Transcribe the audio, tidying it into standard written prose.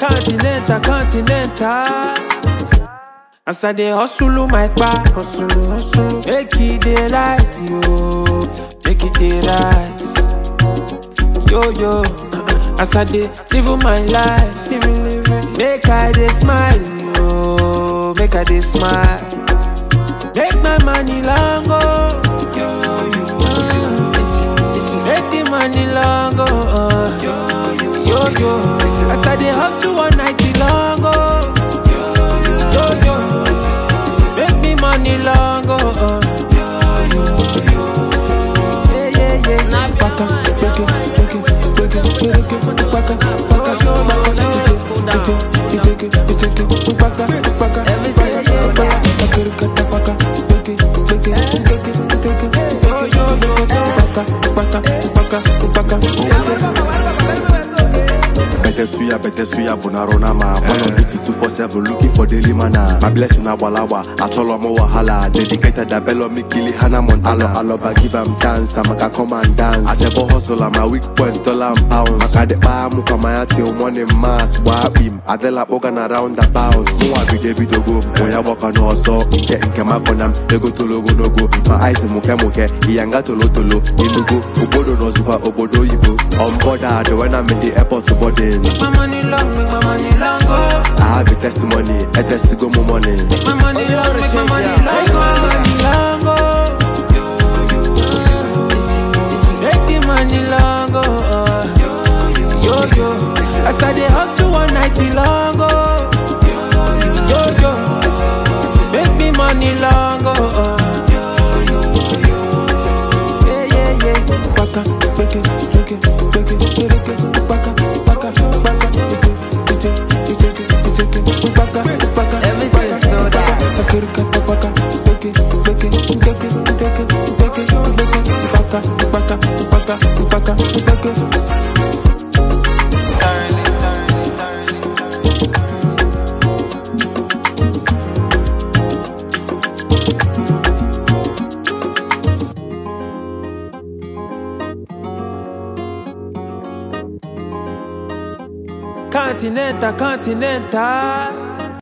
Continental. As I dey hustle my back, hustle. Make it dey rise, yo. Make it dey rise, yo. As I dey live my life, make I dey smile, yo. Make I dey smile. Make my money long go, yo. Make the money long go, yo. As I dey hustle one night long go, yo. Make me money long go, yeah. Paka, Better suya, bonarona ma. One on duty 247, looking for daily mana. My blessing abalawa, atolomo wahala. Dedicated a bello me kili hana montana. Aloba give am chance, I'ma come and dance. I never hustle, I'm a weak point, dollar and pounds. Makade pa muka maya till morning mass. Wabim, adela organ around the bounce. So I be David Ogo, boya waka no so. Inke makonam, ego to logo no go. My eyes muke, iyanga tolo. Inugo, obodo no zuba, obodo ibo. On board, when I'm in the airport to boarding. Make my money long go. I have a testimony, a test to go more money. Make my money long, make my money long go. Make the money long go, yo. As I dey hustle one night long go, yo. Make me money long go, yeah. Paka, break it, paka. Everything so that Continental.